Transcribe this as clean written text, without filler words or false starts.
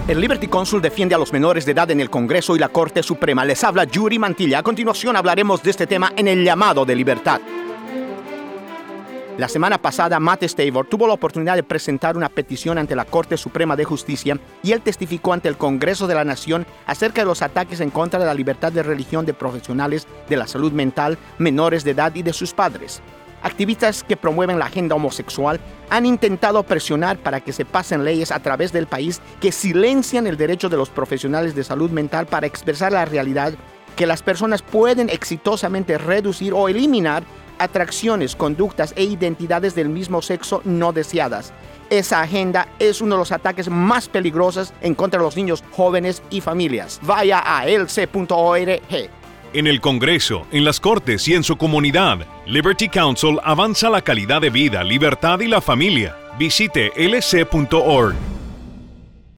El Liberty Counsel defiende a los menores de edad en el Congreso y la Corte Suprema. Les habla Yuri Mantilla. A continuación hablaremos de este tema en el llamado de libertad. La semana pasada, Matt Stavor tuvo la oportunidad de presentar una petición ante la Corte Suprema de Justicia y él testificó ante el Congreso de la Nación acerca de los ataques en contra de la libertad de religión de profesionales de la salud mental, menores de edad y de sus padres. Activistas que promueven la agenda homosexual han intentado presionar para que se pasen leyes a través del país que silencian el derecho de los profesionales de salud mental para expresar la realidad que las personas pueden exitosamente reducir o eliminar atracciones, conductas e identidades del mismo sexo no deseadas. Esa agenda es uno de los ataques más peligrosos en contra de los niños, jóvenes y familias. Vaya a lc.org. En el Congreso, en las Cortes y en su comunidad, Liberty Counsel avanza la calidad de vida, libertad y la familia. Visite lc.org.